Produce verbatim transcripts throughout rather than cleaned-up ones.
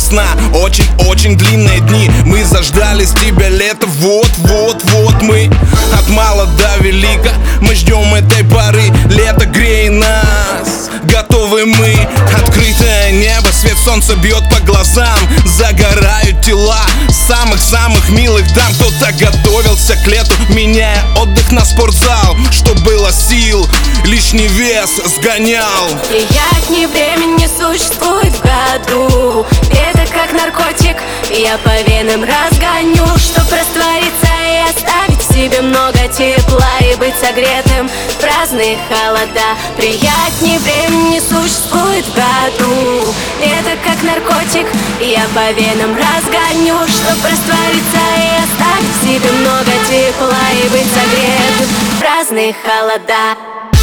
весна, очень-очень длинные дни. Мы заждались тебя лето, вот-вот-вот мы. От мала до велика мы ждем этой поры. Лето, грей нас, готовы мы. Открытое небо, свет солнца бьет по глазам. Загорают тела самых-самых милых дам. Кто-то готовился к лету, меняя отдых на спортзал. Что было сил, лишний вес сгонял. Приятней времени не существует в году. Это как наркотик, я по венам разгоню. Чтоб раствориться и оставить в себе много тепла и быть согретым в разные холода. Приятней времени не существует в году. Это как наркотик, я по венам разгоню. Чтоб раствориться и оставить в себе много тепла и быть согретым в разные холода.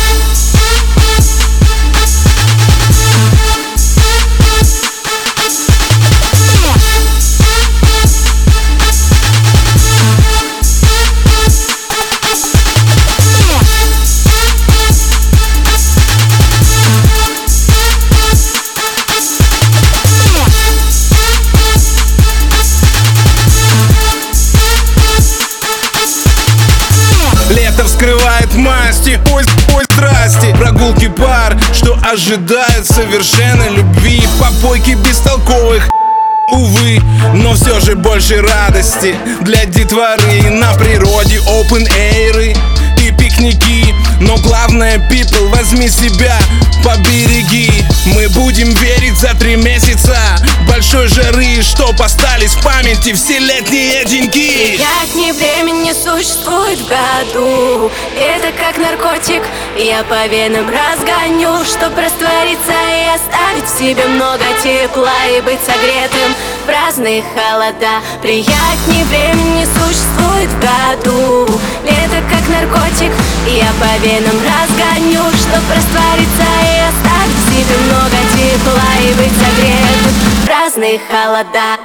Лето вскрывает масти, ой, ой, здрасте. Прогулки пар, что ожидают совершенно любви. Попойки бестолковых, увы, но все же больше радости для детворы. На природе open-эйры и пикники. Но главное, people, возьми себя, побереги. Мы будем верить за три месяца большой жары, чтоб остались в памяти все летние деньки. Приятней времени не существует в году. Это как наркотик, я по венам разгоню. Чтоб раствориться и оставить в себе много тепла и быть согретым в разные холода. Приятней времени не существует в году. Лето как наркотик, я по венам разгоню. Чтоб раствориться и оставить в себе много тепла и быть согретым в разные холода.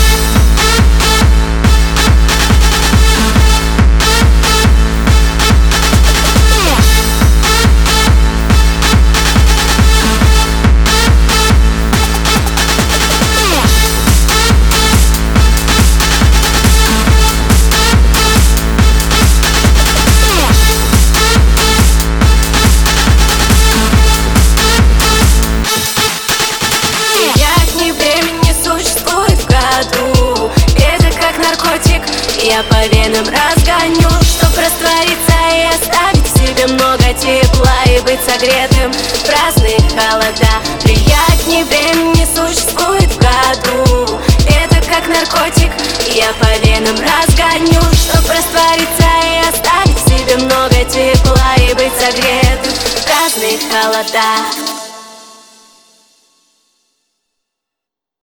Я по венам разгоню, чтоб раствориться и оставить в себе много тепла и быть согретым в разные холода. Приятней времени не существует в году. Это как наркотик, я по венам разгоню. Чтоб раствориться и оставить в себе много тепла и быть согретым в разные холода.